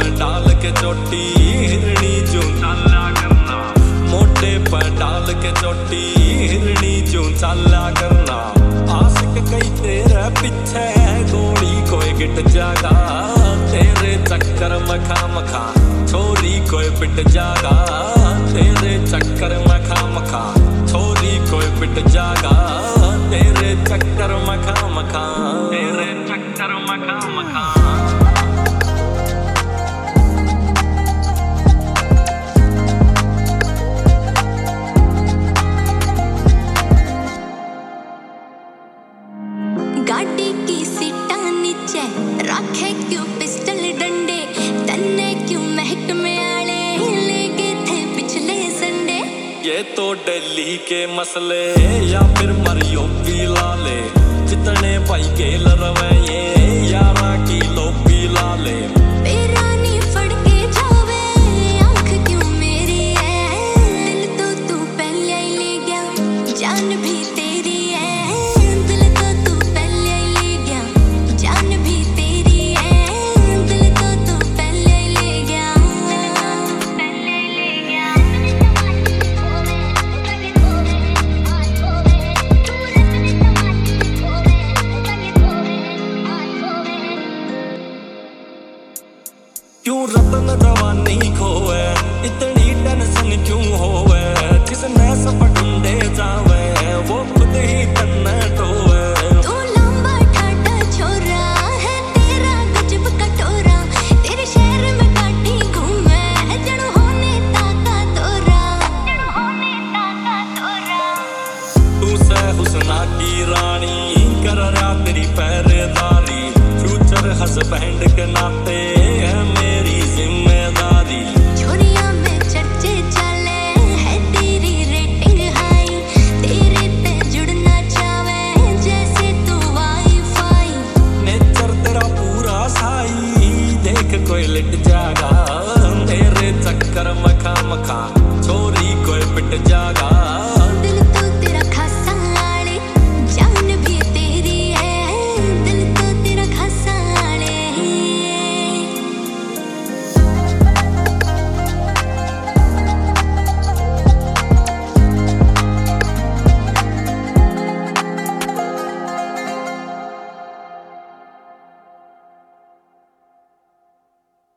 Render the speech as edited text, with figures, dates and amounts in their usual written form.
पर डाल के चोटी हिरणी चूं चाला करना, मोटे पर डाल के चोटी हिरणी चूं चाला करना। आशिक कई तेरे पीछे गोली कोई गिट जागा, तेरे चक्कर मखा मखा छोरी कोई पिट जागा, तेरे चक्कर मखा मखा छोरी कोई पिट जागा, तेरे चक्कर मखा मखा, तेरे चक्कर मखा मखा। गाड़ी की सीटा नीचे रखे क्यों पिस्टल डंडे, तन्ने क्यों महकमे आले ले गए थे पिछले संडे। ये तो दिल्ली के मसले या फिर मरियो पी लाले, जितने भाई गेल रवे ये 11 किलो पी लाले। बेरानी फड़ के जावे आँख क्यों मेरी है, दिल तो तू पहले ही ले गया जान भी तेरी है, दिल तो तू पहले ही ले गया जान भी तेरी है, दिल तो तू पहले ही ले गया पहले ही ले गया। क्यों रतन रवानी खोवे इतनी टेंशन क्यों होवे, जिसने सब ढूंढे जावे वो खुद ही तन्ने टोवे। तू लंबा ठाठा छोरा है तेरा गजब कटोरा, तेरे शहर में काटी घूमे जड़ होने ताका तोरा, जड़ होने ताका तोरा। तू से हुस्ना की रानी कर रहा तेरी पहरेदारी, फ्यूचर हस्बैंड के नाते है मेरी जिम्मेदारी। छोरिया में चर्चे चले है तेरी रेटिंग हाई, तेरे पे जुड़ना चाहे जैसे तू वाईफाई। नेचर तेरा पूरा साई देख कोई लिट जागा, तेरे चक्कर मखा मखा छोरी कोई पिट जागा,